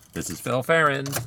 This is Phil Farron, and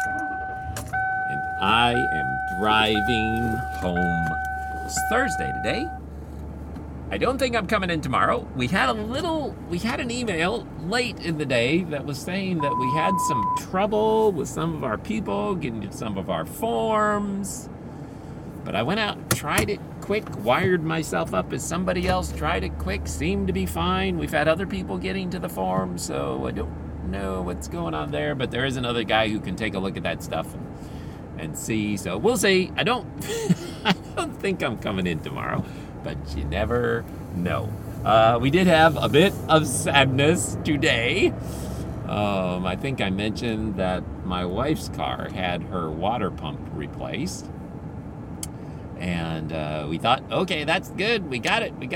I am driving home. It's Thursday today. I don't think I'm coming in tomorrow. We had an email late in the day that was saying that we had some trouble with some of our people getting some of our forms. But I went out, tried it quick, wired myself up as somebody else, tried it quick, seemed to be fine. We've had other people getting to the form, so I don't know what's going on there, but there is another guy who can take a look at that stuff and see. So we'll see. I don't think I'm coming in tomorrow, but you never know. We did have a bit of sadness today. I think I mentioned that my wife's car had her water pump replaced. And we thought, okay, that's good. We got it.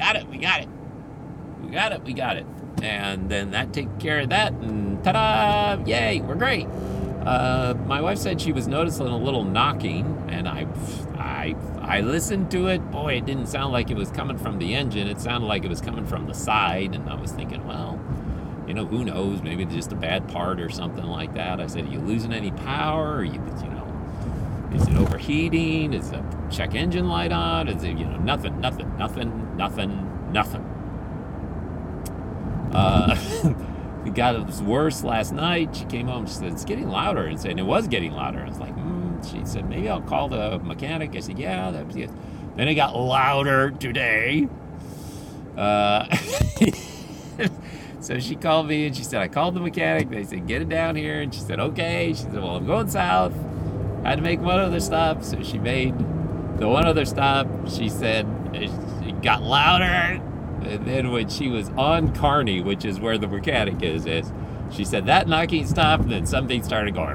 And then that took care of that, and ta-da! Yay, we're great. My wife said she was noticing a little knocking, and I listened to it. Boy, it didn't sound like it was coming from the engine. It sounded like it was coming from the side, and I was thinking, well, who knows? Maybe it's just a bad part or something like that. I said, are you losing any power? Is it overheating? Is the check engine light on? Is it, nothing. It got worse last night. She came home, she said, it's getting louder. And it was getting louder. I was like, She said, maybe I'll call the mechanic. I said, yeah, that was it. Then it got louder today. So she called me and she said, I called the mechanic. They said, get it down here. And she said, okay. She said, well, I'm going south. I had to make one other stop. So she made the one other stop. She said it got louder. And then when she was on Kearney, which is where the mechanic is, she said that knocking stopped, and then something started going.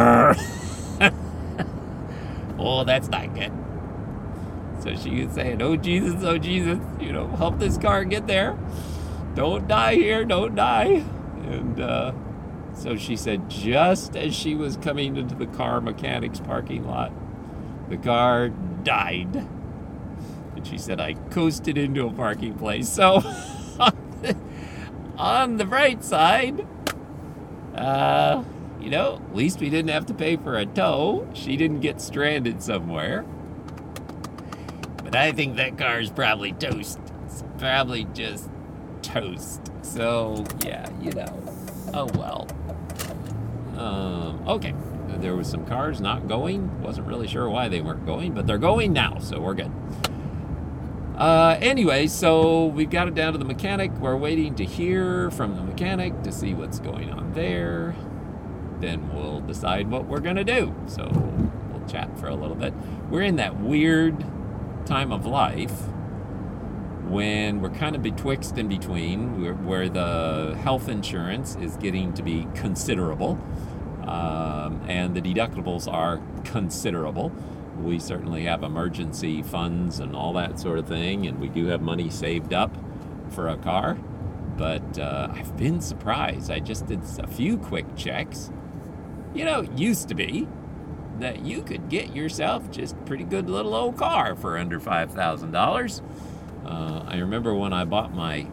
Oh, that's not good. So she was saying, oh, Jesus, help this car get there. Don't die here, don't die. And so she said just as she was coming into the car mechanic's parking lot, the car died. And she said, I coasted into a parking place. So, on the bright side, at least we didn't have to pay for a tow. She didn't get stranded somewhere. But I think that car is probably toast. It's probably just toast. So, yeah, oh well. Okay. There was some cars not going. Wasn't really sure why they weren't going, but they're going now, so we're good. Anyway, so we've got it down to the mechanic. We're waiting to hear from the mechanic to see what's going on there. Then we'll decide what we're going to do. So we'll chat for a little bit. We're in that weird time of life when we're kind of betwixt and between, where the health insurance is getting to be considerable, and the deductibles are considerable. We certainly have emergency funds and all that sort of thing, and we do have money saved up for a car. But I've been surprised. I just did a few quick checks. It used to be that you could get yourself just a pretty good little old car for under $5,000. I remember when I bought my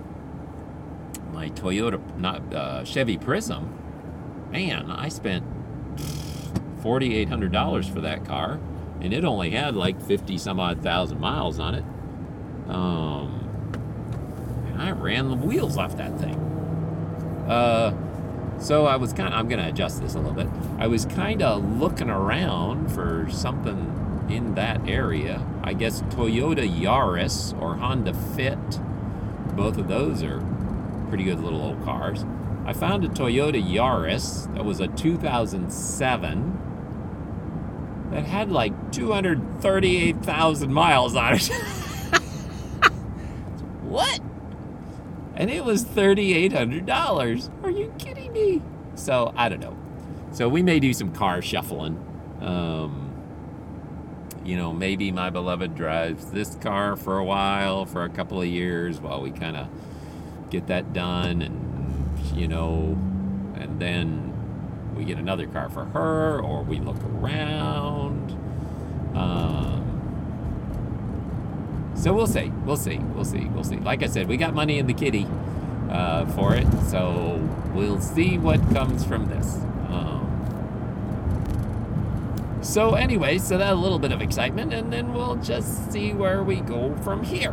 Toyota, Chevy Prism. Man, I spent $4,800 for that car. And it only had like 50 some odd thousand miles on it. And I ran the wheels off that thing. So I was I'm going to adjust this a little bit. I was kind of looking around for something in that area. I guess Toyota Yaris or Honda Fit. Both of those are pretty good little old cars. I found a Toyota Yaris that was a 2007. That had like 238,000 miles on it. What? And it was $3,800. Are you kidding me? So, I don't know. So, we may do some car shuffling. Maybe my beloved drives this car for a while, for a couple of years, while we kind of get that done. And then we get another car for her, or we look around. So we'll see. Like I said, we got money in the kitty for it, so we'll see what comes from this. So anyway, so that a little bit of excitement, and then we'll just see where we go from here.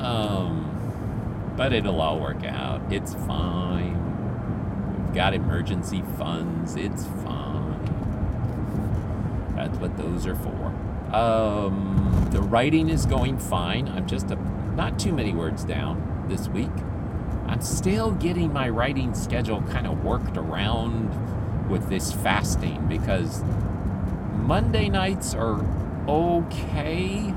But it'll all work out. It's fine. We've got emergency funds. It's fine. That's what those are for. The writing is going fine. I'm just not too many words down this week. I'm still getting my writing schedule kind of worked around with this fasting, because Monday nights are okay.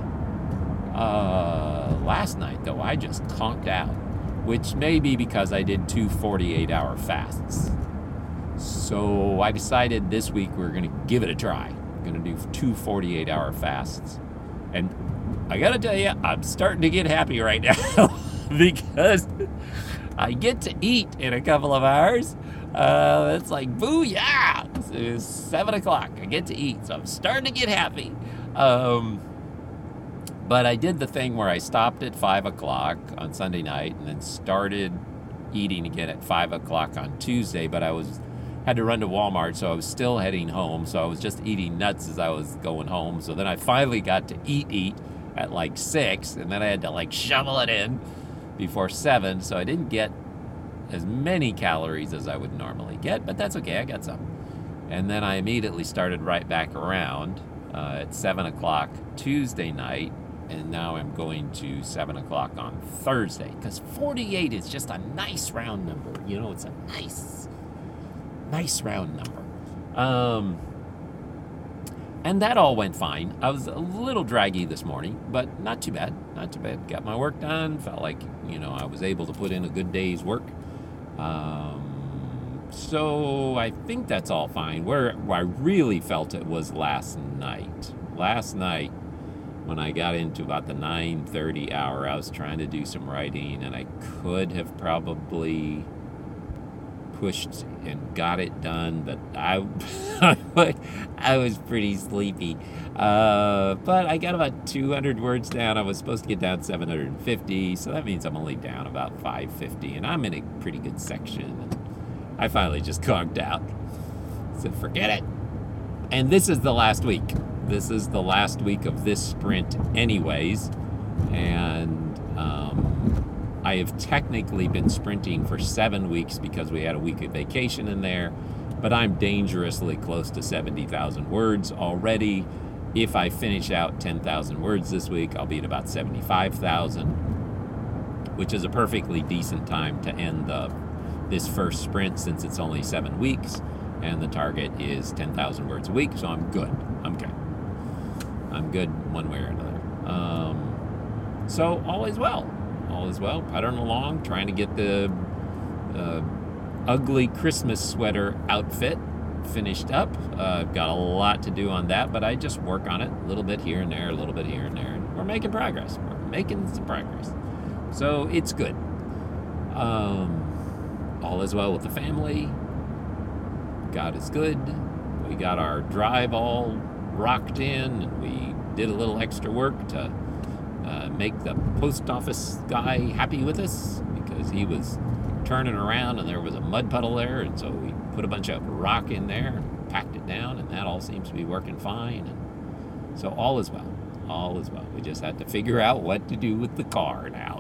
Last night, though, I just conked out, which may be because I did 2 48-hour fasts. So I decided this week we're going to give it a try. We're going to do 2 48-hour fasts. And I got to tell you, I'm starting to get happy right now because I get to eat in a couple of hours. It's like, booyah! It's 7 o'clock. I get to eat, so I'm starting to get happy. But I did the thing where I stopped at 5 o'clock on Sunday night and then started eating again at 5 o'clock on Tuesday, but had to run to Walmart, so I was still heading home, so I was just eating nuts as I was going home. So then I finally got to eat at like 6, and then I had to like shovel it in before 7, so I didn't get as many calories as I would normally get, but that's okay, I got some. And then I immediately started right back around at 7 o'clock Tuesday night, and now I'm going to 7 o'clock on Thursday, because 48 is just a nice round number. You know, it's a nice round number. And that all went fine. I was a little draggy this morning, but not too bad. Not too bad. Got my work done. Felt like, I was able to put in a good day's work. So I think that's all fine. Where I really felt it was last night. Last night, when I got into about the 9:30 hour, I was trying to do some writing, and I could have probably pushed and got it done, but I was pretty sleepy. But I got about 200 words down. I was supposed to get down 750, so that means I'm only down about 550, and I'm in a pretty good section. And I finally just conked out. So forget it. And this is the last week. This is the last week of this sprint anyways, and I have technically been sprinting for 7 weeks because we had a week of vacation in there, but I'm dangerously close to 70,000 words already. If I finish out 10,000 words this week, I'll be at about 75,000, which is a perfectly decent time to end this first sprint, since it's only 7 weeks, and the target is 10,000 words a week, so I'm good. I'm good one way or another. So all is well. All is well. Puttering along, trying to get the ugly Christmas sweater outfit finished up. I've got a lot to do on that, but I just work on it a little bit here and there, a little bit here and there, and we're making progress. We're making some progress. So it's good. All is well with the family. God is good. We got our drive all rocked in, and we did a little extra work to make the post office guy happy with us, because he was turning around and there was a mud puddle there, and so we put a bunch of rock in there and packed it down, and that all seems to be working fine. And so all is well. All is well. We just had to figure out what to do with the car now.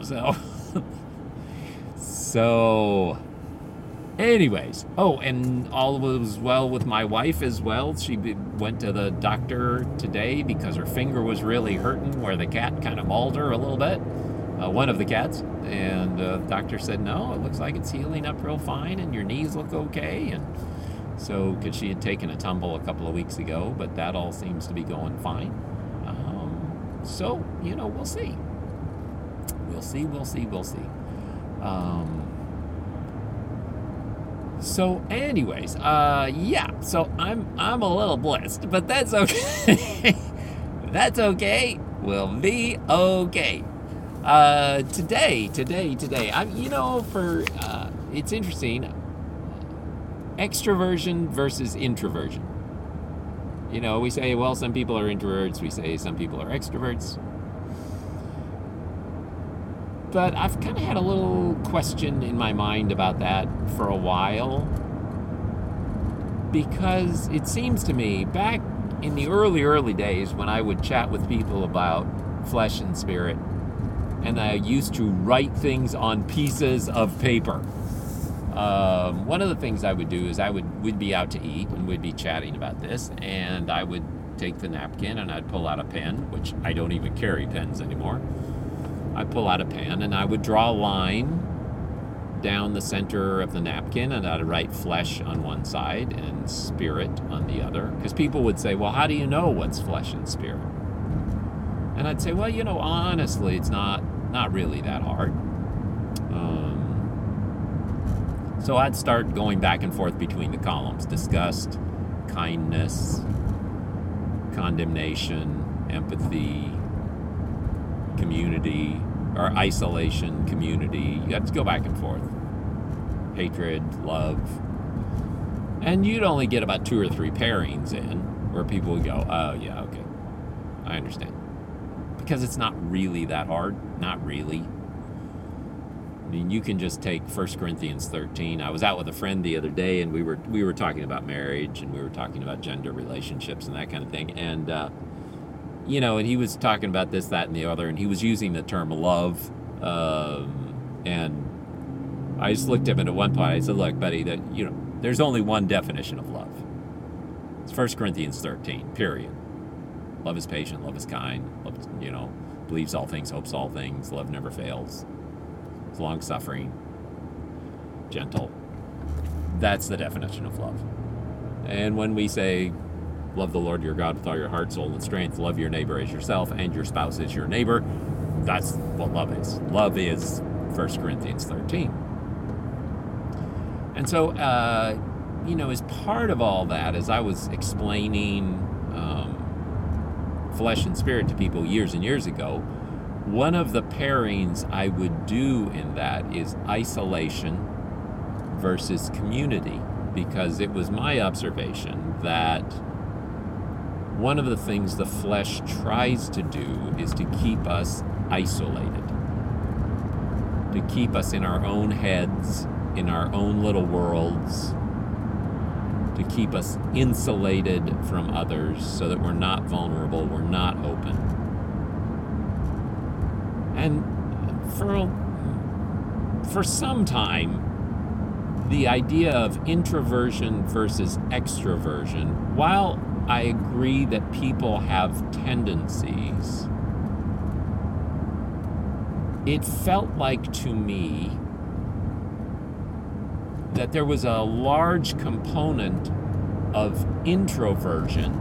So anyways, and all was well with my wife as well. She went to the doctor today because her finger was really hurting, where the cat kind of mauled her a little bit, one of the cats, and the doctor said, no, it looks like it's healing up real fine, and your knees look okay. And so, because she had taken a tumble a couple of weeks ago, but that all seems to be going fine. So, we'll see. We'll see. So anyways, so I'm a little blessed, but that's okay. That's okay. We'll be okay. Today, it's interesting. Extroversion versus introversion. We say, well, some people are introverts. We say some people are extroverts. But I've kind of had a little question in my mind about that for a while, because it seems to me back in the early days when I would chat with people about flesh and spirit, and I used to write things on pieces of paper. One of the things I would do is we'd be out to eat and we'd be chatting about this, and I would take the napkin and I'd pull out a pen, which I don't even carry pens anymore. I'd pull out a pen and I would draw a line down the center of the napkin, and I'd write flesh on one side and spirit on the other. Because people would say, well, how do you know what's flesh and spirit? And I'd say, well, honestly, it's not really that hard. So I'd start going back and forth between the columns: disgust, kindness, condemnation, empathy, community, or isolation, community. You have to go back and forth. Hatred, love. And you'd only get about 2 or 3 pairings in where people would go, oh, yeah, okay, I understand. Because it's not really that hard. Not really. I mean, you can just take 1 Corinthians 13. I was out with a friend the other day, and we were talking about marriage, and we were talking about gender relationships and that kind of thing. And, and he was talking about this, that, and the other, and he was using the term love. And I just looked at him at one point. I said, look, buddy, there's only one definition of love. It's 1 Corinthians 13, period. Love is patient, love is kind, love, believes all things, hopes all things, love never fails. It's long-suffering, gentle. That's the definition of love. And when we say, love the Lord your God with all your heart, soul, and strength, love your neighbor as yourself, and your spouse as your neighbor, that's what love is. Love is 1 Corinthians 13. And so, as part of all that, as I was explaining flesh and spirit to people years and years ago, one of the pairings I would do in that is isolation versus community, because it was my observation that one of the things the flesh tries to do is to keep us isolated, to keep us in our own heads, in our own little worlds, to keep us insulated from others so that we're not vulnerable, we're not open. And for some time, the idea of introversion versus extroversion, while I agree that people have tendencies, it felt like to me that there was a large component of introversion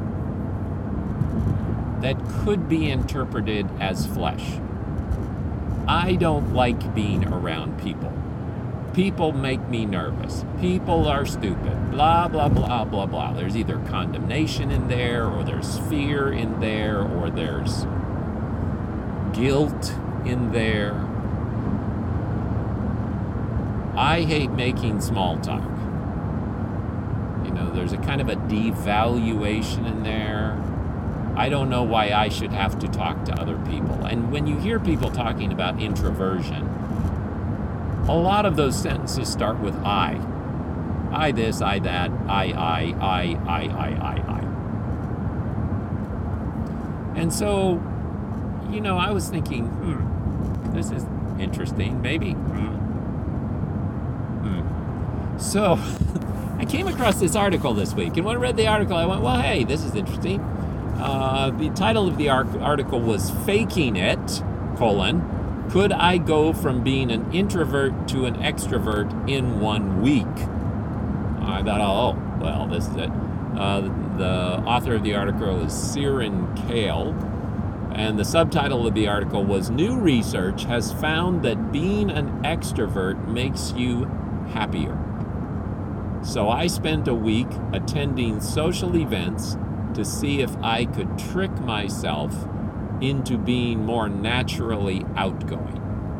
that could be interpreted as flesh. I don't like being around people. People make me nervous. People are stupid. Blah, blah, blah, blah, blah. There's either condemnation in there, or there's fear in there, or there's guilt in there. I hate making small talk. There's a kind of a devaluation in there. I don't know why I should have to talk to other people. And when you hear people talking about introversion, a lot of those sentences start with I. I this, I that, I. And so, I was thinking, this is interesting, maybe. So, I came across this article this week, and when I read the article, I went, well, hey, this is interesting. The title of the article was Faking It, Could I Go From Being an Introvert to an Extrovert in 1 week? I thought, oh, well, this is it. The author of the article is Siren Kale, and the subtitle of the article was New Research Has Found That Being an Extrovert Makes You Happier. So I spent a week attending social events to see if I could trick myself into being more naturally outgoing.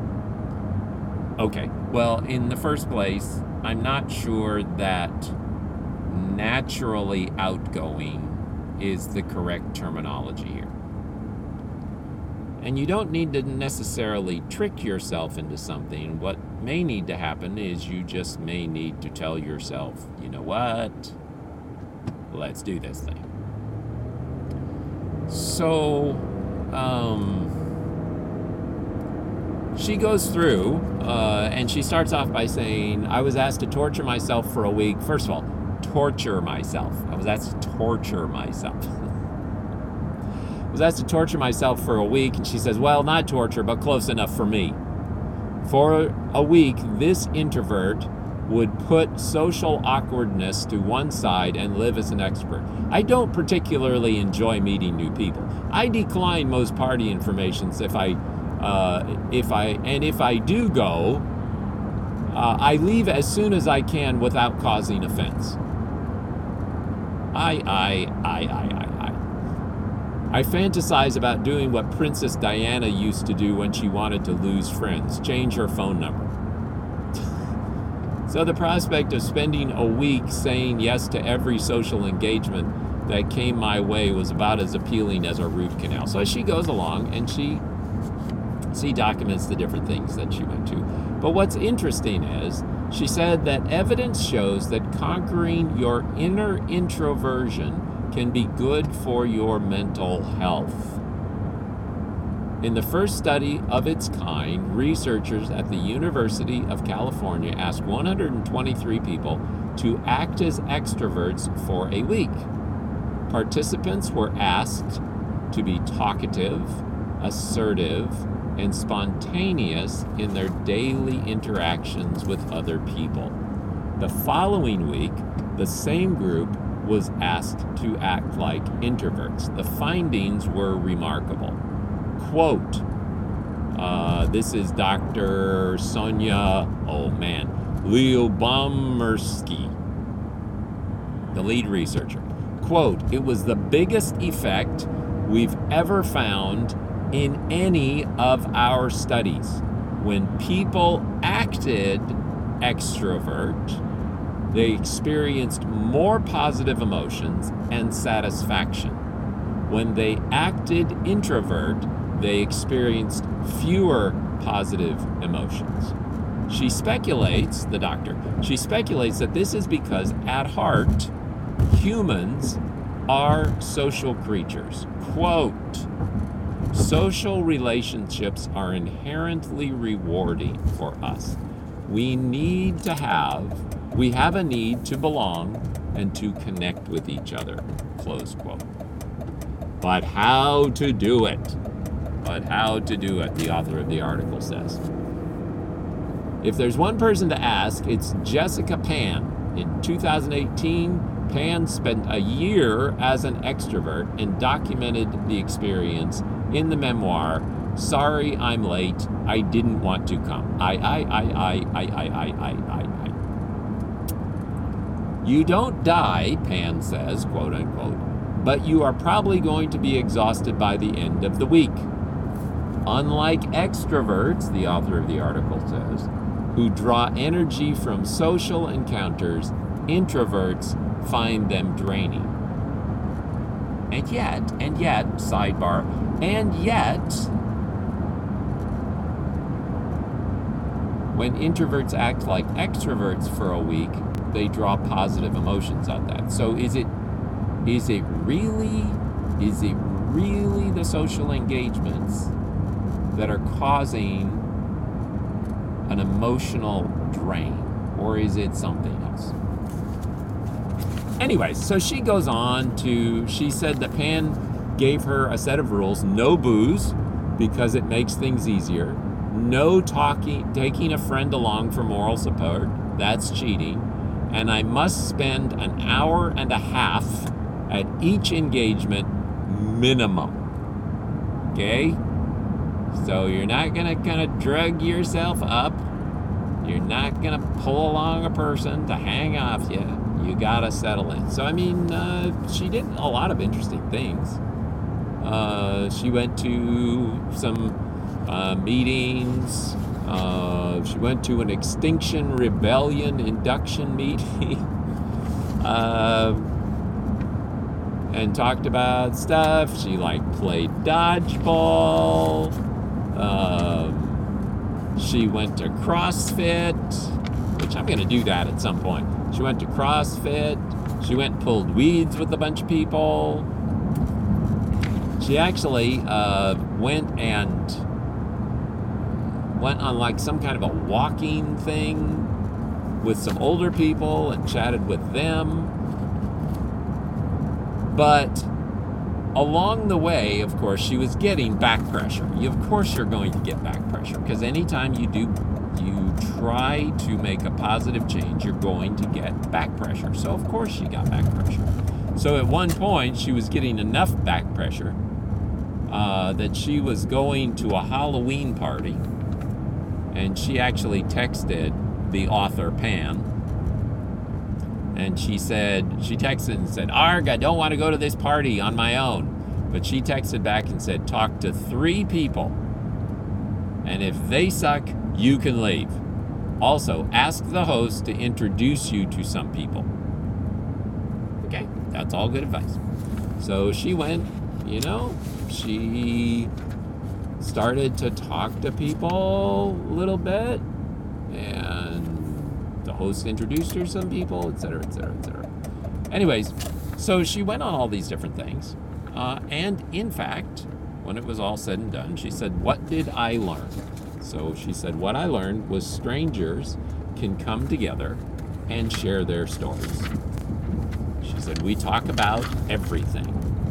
Okay, well, in the first place, I'm not sure that naturally outgoing is the correct terminology here. And you don't need to necessarily trick yourself into something. What may need to happen is you just may need to tell yourself, you know what? Let's do this thing. So, she goes through, and she starts off by saying, I was asked to torture myself for a week. First of all, torture myself. I was asked to torture myself. I was asked to torture myself for a week, and she says, well, not torture, but close enough for me. For a week, this introvert would put social awkwardness to one side and live as an extrovert. I don't particularly enjoy meeting new people. I decline most party informations if I do go, I leave as soon as I can without causing offense. I fantasize about doing what Princess Diana used to do when she wanted to lose friends, change her phone number. So the prospect of spending a week saying yes to every social engagement that came my way was about as appealing as a root canal. So as she goes along, and she documents the different things that she went to. But what's interesting is, she said that evidence shows that conquering your inner introversion can be good for your mental health. In the first study of its kind, researchers at the University of California asked 123 people to act as extroverts for a week. Participants were asked to be talkative, assertive, and spontaneous in their daily interactions with other people. The following week, the same group was asked to act like introverts. The findings were remarkable. Quote, this is Dr. Sonia, Lyubomirsky, the lead researcher. Quote, it was the biggest effect we've ever found in any of our studies. When people acted extrovert, they experienced more positive emotions and satisfaction. When they acted introvert, they experienced fewer positive emotions. She speculates that this is because at heart, humans are social creatures. Quote, social relationships are inherently rewarding for us. We have a need to belong and to connect with each other. Close quote. But how to do it? The author of the article says. If there's one person to ask, it's Jessica Pan. In 2018, Pan spent a year as an extrovert and documented the experience in the memoir, Sorry I'm Late, I Didn't Want to Come. You don't die, Pan says, quote unquote, but you are probably going to be exhausted by the end of the week. Unlike extroverts, the author of the article says, who draw energy from social encounters, introverts find them draining. And yet, sidebar, when introverts act like extroverts for a week, they draw positive emotions on that. So is it really the social engagements that are causing an emotional drain, or is it something else? Anyway, so she goes on she said that Pan gave her a set of rules: no booze, because it makes things easier; no taking a friend along for moral support, that's cheating; and I must spend an hour and a half at each engagement minimum. Okay? So you're not going to kind of drug yourself up. You're not going to pull along a person to hang off you. You got to settle in. So, she did a lot of interesting things. She went to some meetings. She went to an Extinction Rebellion induction meeting. And talked about stuff. She played dodgeball. She went to CrossFit, which I'm going to do that at some point. She went to CrossFit. She went and pulled weeds with a bunch of people. She actually went on like some kind of a walking thing with some older people and chatted with them. But along the way, of course, she was getting back pressure. Of course you're going to get back pressure, because anytime you try to make a positive change, you're going to get back pressure. So of course she got back pressure. So at one point, she was getting enough back pressure that she was going to a Halloween party, and she actually texted the author Pan, and she texted and said, "Arg, I don't want to go to this party on my own." But she texted back and said, "Talk to 3 people, and if they suck, you can leave. Also, ask the host to introduce you to some people." Okay, that's all good advice. So she went, she started to talk to people a little bit, and the host introduced her to some people, etc., etc., etc. Anyways, so she went on all these different things. And in fact, when it was all said and done, she said, "What did I learn?" So she said, "What I learned was strangers can come together and share their stories." She said, "We talk about everything."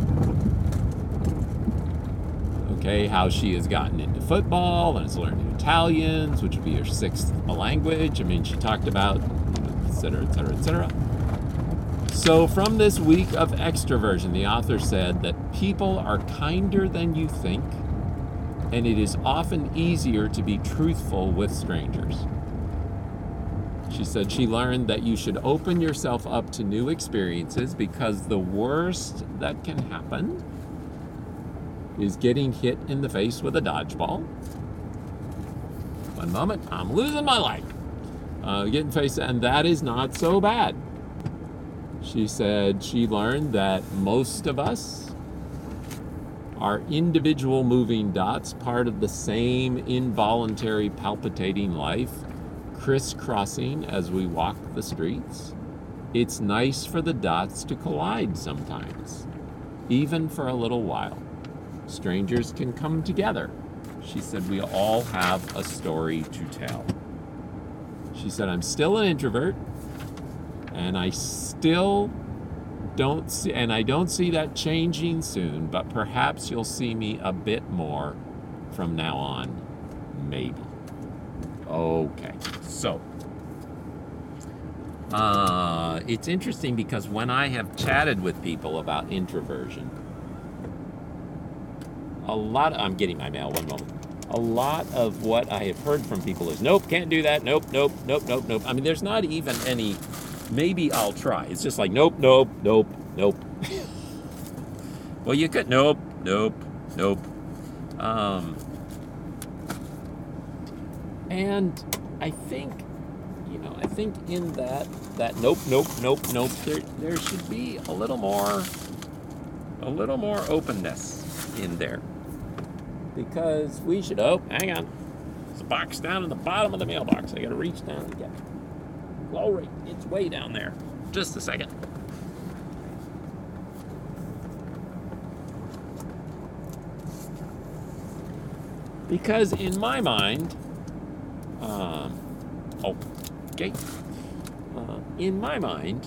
Okay, how she has gotten into football and is learning Italian, which would be her 6th language. I mean, she talked about, et cetera, et cetera, et cetera. So from this week of extroversion, the author said that people are kinder than you think, and it is often easier to be truthful with strangers. She said she learned that you should open yourself up to new experiences, because the worst that can happen is getting hit in the face with a dodgeball. One moment, I'm losing my life. Getting face, and that is not so bad. She said she learned that most of us are individual moving dots, part of the same involuntary palpitating life, crisscrossing as we walk the streets. It's nice for the dots to collide sometimes, even for a little while. Strangers can come together. She said we all have a story to tell. She said, "I'm still an introvert, and I still don't see that changing soon, but perhaps you'll see me a bit more from now on, maybe." Okay, so it's interesting, because when I have chatted with people about introversion, I'm getting my mail, one moment. A lot of what I have heard from people is, "Nope, can't do that. Nope, nope, nope, nope, nope." I mean, there's not even any, "Maybe I'll try." It's just like, "Nope, nope, nope, nope." Well, you could, "Nope, nope, nope." And I think in that nope, nope, nope, nope, there should be a little more openness in there. Because we should, hang on. There's a box down in the bottom of the mailbox. I gotta reach down and get it. Glory, it's way down there. Just a second. Because in my mind, in my mind,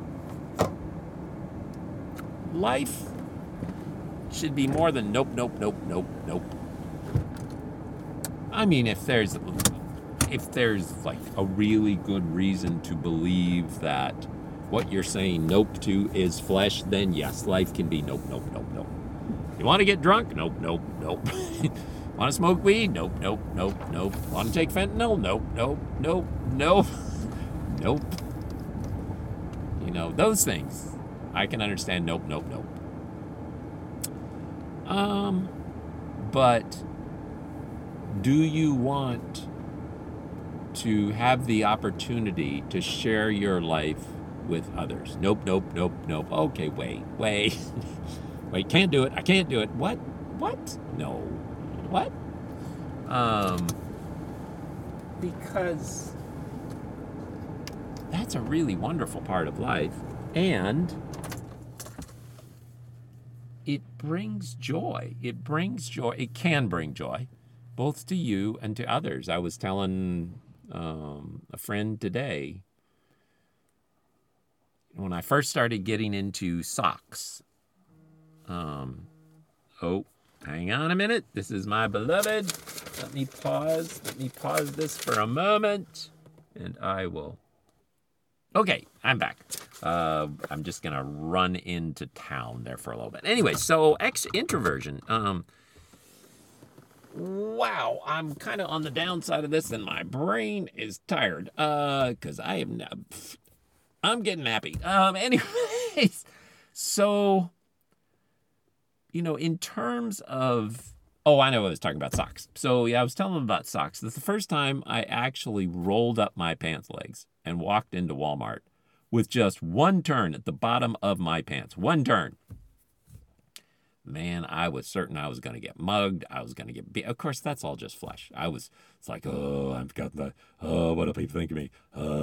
life should be more than nope, nope, nope, nope, nope. I mean, if there's like a really good reason to believe that what you're saying nope to is flesh, then yes, life can be nope, nope, nope, nope. You want to get drunk? Nope, nope, nope. Want to smoke weed? Nope, nope, nope, nope. Want to take fentanyl? Nope, nope, nope, nope, nope. Those things I can understand. Nope, nope, nope. But do you want to have the opportunity to share your life with others? Nope, nope, nope, nope. Okay, wait. Wait, can't do it. I can't do it. What? No. What? Because that's a really wonderful part of life. And it brings joy. It brings joy. It can bring joy, both to you and to others. I was telling a friend today, when I first started getting into socks. Oh, hang on a minute. This is my beloved. Let me pause. Let me pause this for a moment, and I will. Okay, I'm back. I'm just gonna run into town there for a little bit. Anyway, so introversion. Wow, I'm kind of on the downside of this, and my brain is tired. Because I'm getting nappy. Anyways, so in terms of. Oh, I know I was talking about socks. So, yeah, I was telling them about socks. This is the first time I actually rolled up my pants legs and walked into Walmart with just one turn at the bottom of my pants. One turn. Man, I was certain I was going to get mugged. I was going to get beat. Of course, that's all just flesh. It's like, oh, I've got the, oh, what do people think of me?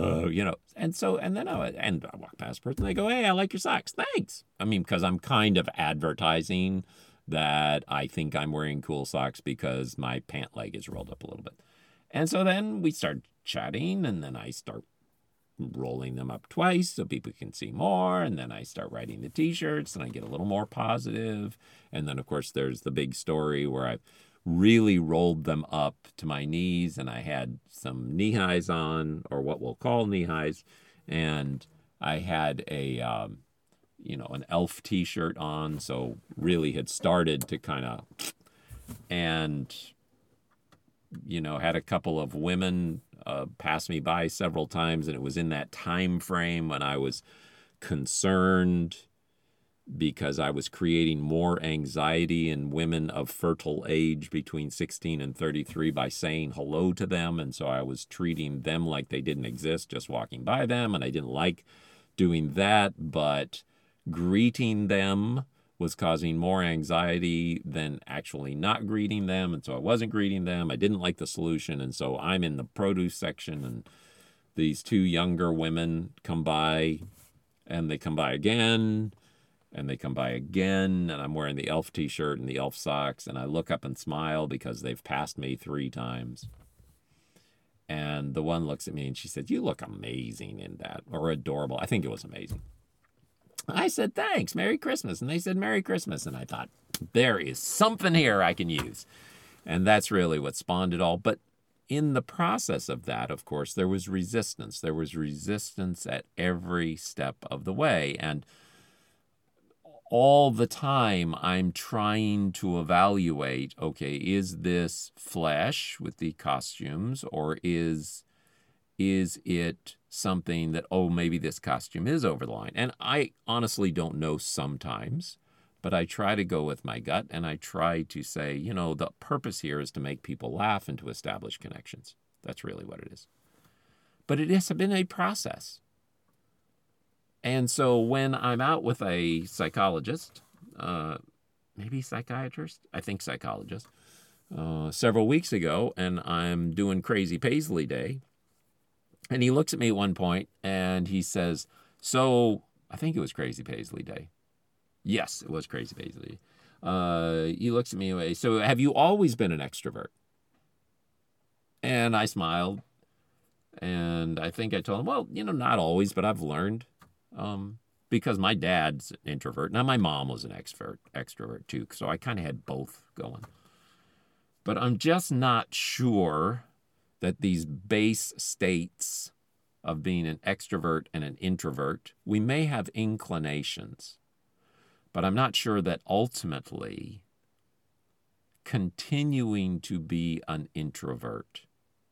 And then I walk past a person, they go, hey, I like your socks. Thanks. I mean, because I'm kind of advertising that I think I'm wearing cool socks because my pant leg is rolled up a little bit. And so then we start chatting, and then I start rolling them up twice so people can see more, and then I start writing the t-shirts, and I get a little more positive. And then, of course, there's the big story where I really rolled them up to my knees, and I had some knee highs on, or what we'll call knee highs, and I had an elf t-shirt on, so really had started to kind of, and had a couple of women pass me by several times, and it was in that time frame when I was concerned because I was creating more anxiety in women of fertile age between 16 and 33 by saying hello to them, and so I was treating them like they didn't exist, just walking by them, and I didn't like doing that, but greeting them was causing more anxiety than actually not greeting them, and so I wasn't greeting them. I didn't like the solution, and so I'm in the produce section, and these two younger women come by, and they come by again, and they come by again, and I'm wearing the elf t-shirt and the elf socks, and I look up and smile because they've passed me 3 times. And the one looks at me and she said, you look amazing in that, or adorable. I think it was amazing. I said, thanks, Merry Christmas. And they said, Merry Christmas. And I thought, there is something here I can use. And that's really what spawned it all. But in the process of that, of course, there was resistance. There was resistance at every step of the way. And all the time, I'm trying to evaluate, okay, is this flesh with the costumes, or is it something that, oh, maybe this costume is over the line? And I honestly don't know sometimes, but I try to go with my gut, and I try to say, the purpose here is to make people laugh and to establish connections. That's really what it is. But it has been a process. And so when I'm out with a psychologist, maybe psychiatrist, I think psychologist, several weeks ago, and I'm doing Crazy Paisley Day, and he looks at me at one point, and he says, so, I think it was Crazy Paisley Day. Yes, it was Crazy Paisley Day. He looks at me and says, so have you always been an extrovert? And I smiled, and I think I told him, well, not always, but I've learned. Because my dad's an introvert. Now, my mom was an extrovert too, so I kind of had both going. But I'm just not sure that these base states of being an extrovert and an introvert, we may have inclinations, but I'm not sure that ultimately continuing to be an introvert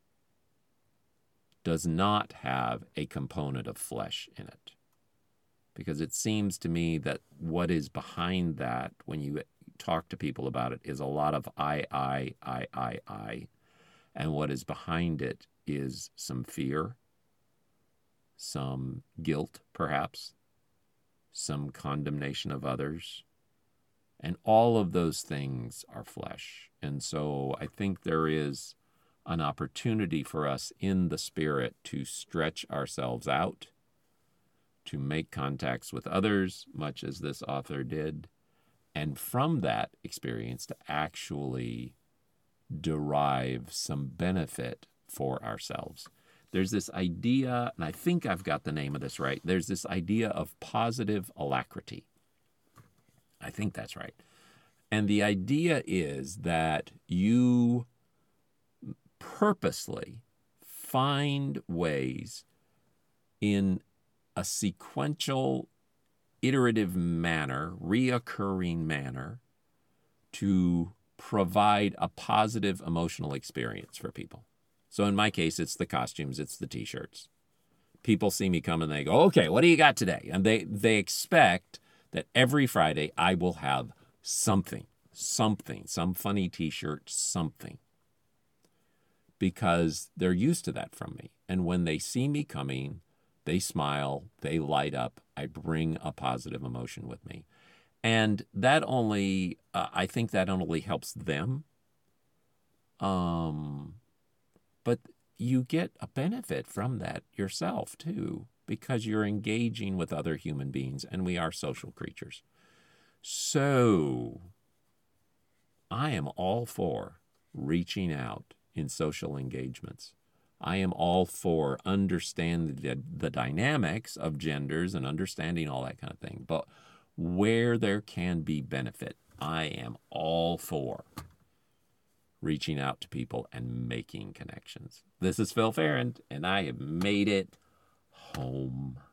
does not have a component of flesh in it. Because it seems to me that what is behind that, when you talk to people about it, is a lot of I. And what is behind it is some fear, some guilt, perhaps, some condemnation of others. And all of those things are flesh. And so I think there is an opportunity for us in the Spirit to stretch ourselves out, to make contacts with others, much as this author did, and from that experience to actually derive some benefit for ourselves. There's this idea, and I think I've got the name of this right. There's this idea of positive alacrity. I think that's right. And the idea is that you purposely find ways in a sequential, iterative manner, reoccurring manner, to provide a positive emotional experience for people. So in my case, it's the costumes, it's the t-shirts. People see me come and they go, okay, what do you got today? And they expect that every Friday I will have something, some funny t-shirt, something. Because they're used to that from me. And when they see me coming, they smile, they light up, I bring a positive emotion with me. And that only, I think that only helps them. But you get a benefit from that yourself too, because you're engaging with other human beings, and we are social creatures. So I am all for reaching out in social engagements. I am all for understanding the dynamics of genders and understanding all that kind of thing. But where there can be benefit, I am all for reaching out to people and making connections. This is Phil Ferrand, and I have made it home.